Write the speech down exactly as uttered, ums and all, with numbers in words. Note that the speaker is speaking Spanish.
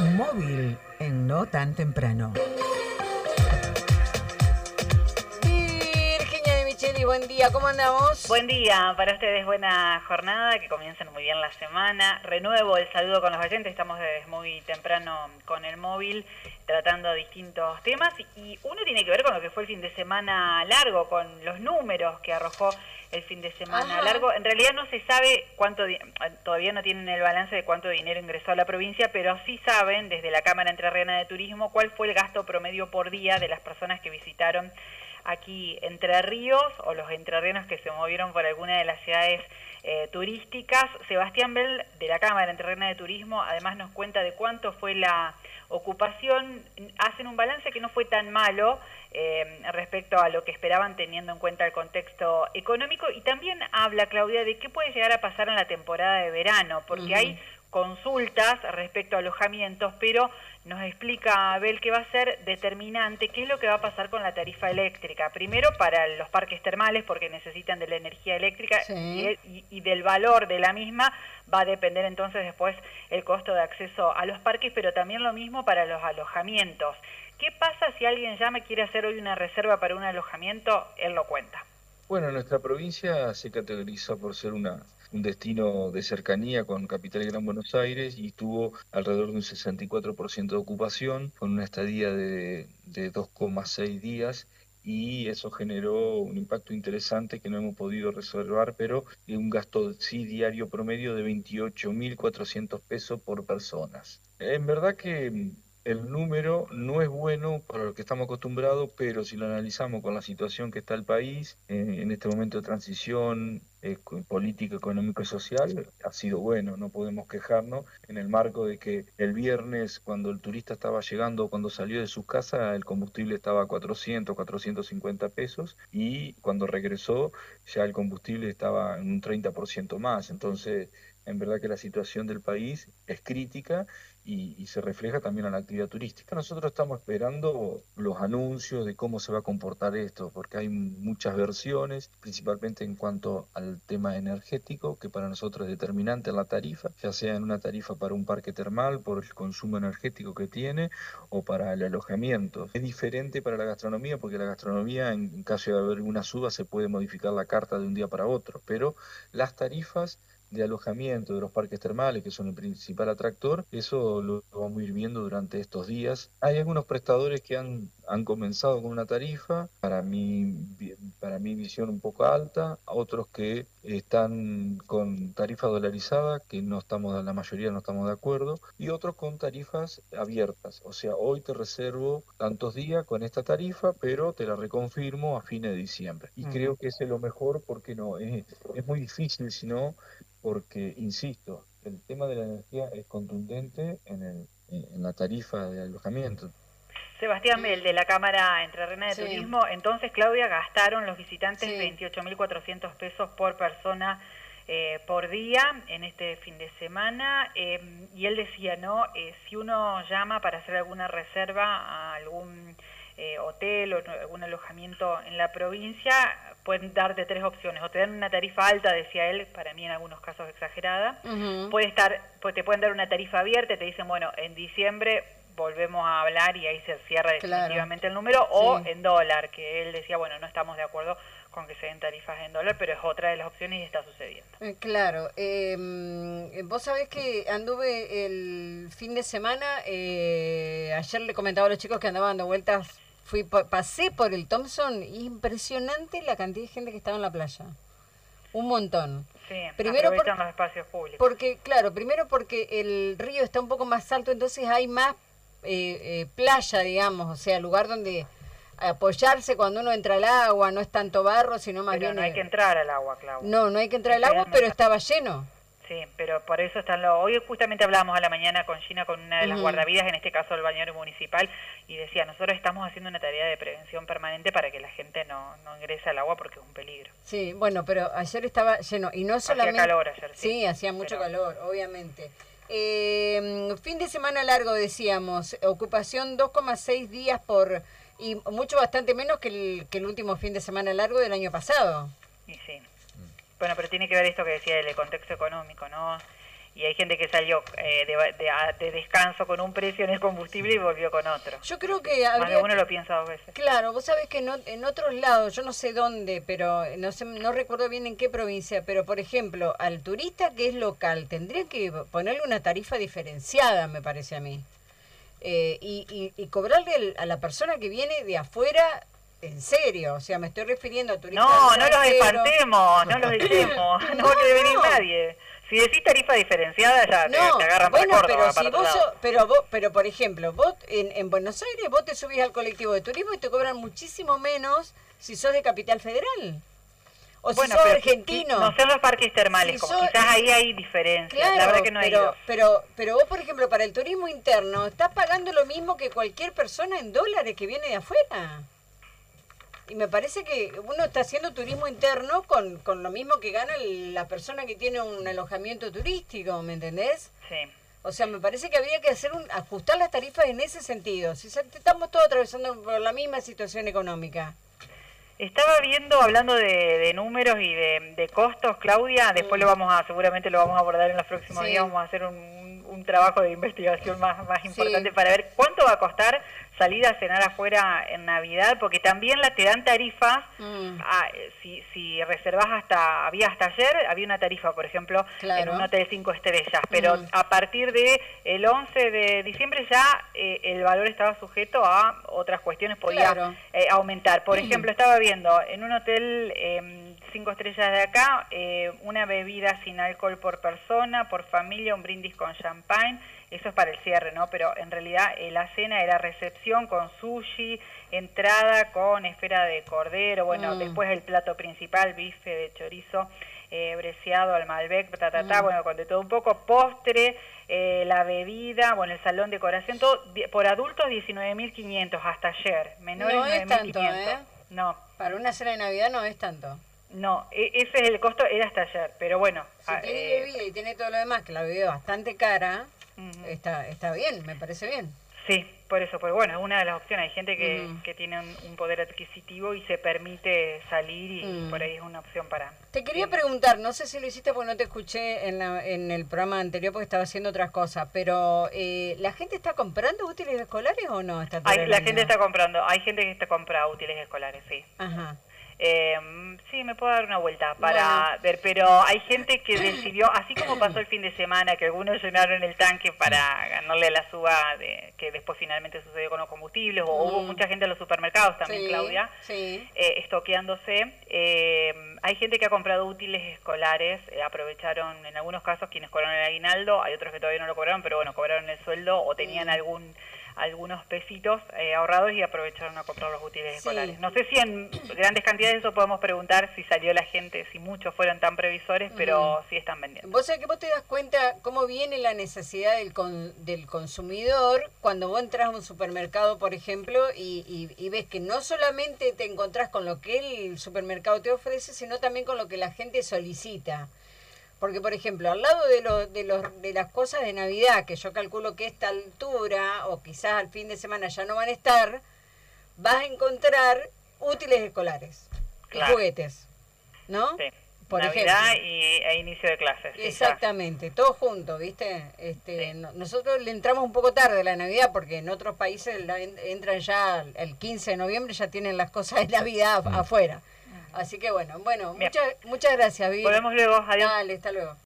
Móvil en No Tan Temprano. Virginia de Micheli, buen día, ¿cómo andamos? Buen día, para ustedes buena jornada, que comiencen muy bien la semana. Renuevo el saludo con los oyentes, estamos desde muy temprano con el móvil tratando distintos temas y uno tiene que ver con lo que fue el fin de semana largo, con los números que arrojó el fin de semana Ajá. largo. En realidad no se sabe cuánto, todavía no tienen el balance de cuánto dinero ingresó a la provincia, pero sí saben desde la Cámara Entrerriana de Turismo cuál fue el gasto promedio por día de las personas que visitaron aquí Entre Ríos o los entrerrianos que se movieron por alguna de las ciudades eh, turísticas. Sebastián Bell de la Cámara Entrerriana de Turismo además nos cuenta de cuánto fue la ocupación. Hacen un balance que no fue tan malo eh, respecto a lo que esperaban teniendo en cuenta el contexto económico, y también habla Claudia de qué puede llegar a pasar en la temporada de verano, porque uh-huh. hay consultas respecto a alojamientos, pero nos explica Abel que va a ser determinante qué es lo que va a pasar con la tarifa eléctrica. Primero para los parques termales, porque necesitan de la energía eléctrica, sí. y, y, y del valor de la misma va a depender entonces después el costo de acceso a los parques, pero también lo mismo para los alojamientos. ¿Qué pasa si alguien ya me quiere hacer hoy una reserva para un alojamiento? Él lo cuenta. Bueno, nuestra provincia se categoriza por ser una, un destino de cercanía con Capital y Gran Buenos Aires y tuvo alrededor de un sesenta y cuatro por ciento de ocupación, con una estadía de, de dos coma seis días, y eso generó un impacto interesante que no hemos podido resolver, pero un gasto sí diario promedio de veintiocho mil cuatrocientos pesos por personas. En verdad que el número no es bueno para lo que estamos acostumbrados, pero si lo analizamos con la situación que está el país, eh, en este momento de transición eh, política, económica y social, ha sido bueno, no podemos quejarnos, en el marco de que el viernes, cuando el turista estaba llegando, cuando salió de su casa, el combustible estaba a cuatrocientos, cuatrocientos cincuenta pesos, y cuando regresó ya el combustible estaba en un treinta por ciento más. Entonces, en verdad que la situación del país es crítica y, y se refleja también en la actividad turística. Nosotros estamos esperando los anuncios de cómo se va a comportar esto, porque hay muchas versiones, principalmente en cuanto al tema energético, que para nosotros es determinante en la tarifa, ya sea en una tarifa para un parque termal por el consumo energético que tiene o para el alojamiento. Es diferente para la gastronomía, porque la gastronomía, en, en caso de haber una suba, se puede modificar la carta de un día para otro, pero las tarifas de alojamiento de los parques termales, que son el principal atractor, eso lo vamos a ir viendo durante estos días. Hay algunos prestadores que han, han comenzado con una tarifa, para mi, para mi visión un poco alta, otros que están con tarifa dolarizada, que no estamos, la mayoría no estamos de acuerdo, y otros con tarifas abiertas. O sea, hoy te reservo tantos días con esta tarifa, pero te la reconfirmo a fines de diciembre. Y uh-huh. creo que ese es lo mejor, porque no, es, es muy difícil, si no, porque, insisto, el tema de la energía es contundente en, el, en la tarifa de alojamiento. Sebastián Bell, de la Cámara Entrerriana de sí. Turismo. Entonces, Claudia, gastaron los visitantes sí. veintiocho mil cuatrocientos pesos por persona eh, por día en este fin de semana, eh, y él decía, ¿no? Eh, si uno llama para hacer alguna reserva a algún eh, hotel o algún alojamiento en la provincia, pueden darte tres opciones: o te dan una tarifa alta, decía él, para mí en algunos casos exagerada, uh-huh. puede estar, pues te pueden dar una tarifa abierta y te dicen, bueno, en diciembre volvemos a hablar y ahí se cierra definitivamente claro. el número, o sí. en dólar, que él decía, bueno, no estamos de acuerdo con que se den tarifas en dólar, pero es otra de las opciones y está sucediendo. Eh, claro, eh, vos sabés que anduve el fin de semana, eh, ayer le comentaba a los chicos que andaban dando vueltas, fui pasé por el Thompson, impresionante la cantidad de gente que estaba en la playa, un montón. Sí, primero aprovechan por, los espacios públicos. Porque, claro, primero porque el río está un poco más alto, entonces hay más eh, eh, playa, digamos, o sea, lugar donde apoyarse cuando uno entra al agua, no es tanto barro, sino más pero bien... no hay que entrar al agua, Clau. No, no hay que entrar al agua, pero estaba lleno. Sí, pero por eso están los... Hoy justamente hablábamos a la mañana con Gina, con una de las uh-huh. guardavidas, en este caso el bañero municipal, y decía, nosotros estamos haciendo una tarea de prevención permanente para que la gente no, no ingrese al agua porque es un peligro. Sí, bueno, pero ayer estaba lleno, y no solamente... Hacía calor ayer, sí. Sí, hacía mucho pero... calor, obviamente. Eh, fin de semana largo, decíamos, ocupación dos coma seis días por... y mucho bastante menos que el, que el último fin de semana largo del año pasado. Y sí. Bueno, pero tiene que ver esto que decía del contexto económico, ¿no? y hay gente que salió eh, de, de, de descanso con un precio en el combustible y volvió con otro. Yo creo que Más habría de uno que- lo piensa dos veces. Claro, vos sabés que no, en otros lados, yo no sé dónde, pero no sé, no recuerdo bien en qué provincia, pero por ejemplo, al turista que es local, tendría que ponerle una tarifa diferenciada, me parece a mí. Eh, y, y, y cobrarle el- a la persona que viene de afuera en serio, o sea, me estoy refiriendo a turistas No, no los extranjeros. espantemos, no los echemos, no, No, quiere venir no. nadie. Si decís tarifa diferenciada, ya te, No, te agarran bueno, para Córdoba, pero para si otro vos, lado. so- pero vos, pero por ejemplo, vos en, en Buenos Aires vos te subís al colectivo de turismo y te cobran muchísimo menos si sos de Capital Federal. O Bueno, si sos pero argentino. no son los parques termales, Si como sos- quizás ahí hay diferencias. Claro, La verdad que no he pero, ido. pero, pero vos, por ejemplo, para el turismo interno, estás pagando lo mismo que cualquier persona en dólares que viene de afuera. Y me parece que uno está haciendo turismo interno con, con lo mismo que gana el- la persona que tiene un alojamiento turístico, ¿me entendés? Sí. O sea, me parece que habría que hacer un, ajustar las tarifas en ese sentido. Si sa- estamos todos atravesando por la misma situación económica. Estaba viendo, hablando de, de números y de, de costos, Claudia, después Mm. lo vamos a, seguramente lo vamos a abordar en los próximos Sí. días, vamos a hacer un, un- un trabajo de investigación más, más Sí. importante para ver cuánto va a costar salir a cenar afuera en Navidad, porque también la, te dan tarifas, Mm. ah, eh, si, si reservás hasta, había hasta ayer, había una tarifa, por ejemplo, Claro. en un hotel cinco estrellas, pero Mm. a partir de el once de diciembre ya eh, el valor estaba sujeto a otras cuestiones, podía Claro. eh, aumentar. Por ejemplo, estaba viendo en un hotel eh, cinco estrellas de acá, eh, una bebida sin alcohol por persona, por familia, un brindis con champagne, eso es para el cierre, ¿no? Pero en realidad eh, la cena era recepción con sushi, entrada con esfera de cordero, bueno, Mm. después el plato principal, bife de chorizo, eh, breciado al Malbec, ta, ta, ta, Mm. bueno, con de todo un poco, postre, eh, la bebida, bueno, el salón decoración, todo, di- por adultos diecinueve mil quinientos hasta ayer, menores No es nueve mil tanto, quinientos. ¿eh? No, Para una cena de Navidad no es tanto. no, e- ese es el costo, era hasta ayer, pero bueno. Si ah, tiene eh, bebida y tiene todo lo demás, que la bebida es bastante cara, ujú. está, está bien, me parece bien. Sí, por eso, pues bueno, es una de las opciones. Hay gente que, Ujú. que tiene un, un poder adquisitivo y se permite salir y Mm. por ahí es una opción para... Te quería bien. preguntar, no sé si lo hiciste porque no te escuché en, la- en el programa anterior porque estaba haciendo otras cosas, pero eh, ¿la gente está comprando útiles escolares o no? Está Hay, la gente está comprando, hay gente que está compra útiles escolares, sí. Ajá. Eh, sí, me puedo dar una vuelta para ver, pero hay gente que decidió, así como pasó el fin de semana, que algunos llenaron el tanque para ganarle a la suba de, que después finalmente sucedió con los combustibles, o hubo Mm. mucha gente en los supermercados también, Sí, Claudia, sí. eh, estoqueándose. Eh, hay gente que ha comprado útiles escolares, eh, aprovecharon en algunos casos quienes cobraron el aguinaldo, hay otros que todavía no lo cobraron, pero bueno, cobraron el sueldo o tenían Mm. algún algunos pesitos eh, ahorrados y aprovecharon a comprar los útiles Sí. escolares. No sé si en grandes cantidades eso podemos preguntar si salió la gente, si muchos fueron tan previsores, pero sí están vendiendo. Vos sabés que vos te das cuenta cómo viene la necesidad del, con- del consumidor cuando vos entras a un supermercado, por ejemplo, y, y- y ves que no solamente te encontrás con lo que el supermercado te ofrece, sino también con lo que la gente solicita. Porque, por ejemplo, al lado de, lo, de, los, de las cosas de Navidad, que yo calculo que a esta altura, o quizás al fin de semana ya no van a estar, vas a encontrar útiles escolares Claro. y juguetes, ¿no? Sí. Por Navidad ejemplo. y, e inicio de clases. sí, ya. Exactamente, todos juntos, ¿viste? Este, Sí. no- nosotros le entramos un poco tarde a la Navidad porque en otros países la en- entran ya el quince de noviembre, ya tienen las cosas de Navidad af- afuera. Así que bueno, bueno, Bien. muchas muchas gracias, Vivi. Volvemos luego, adiós. Dale, hasta luego.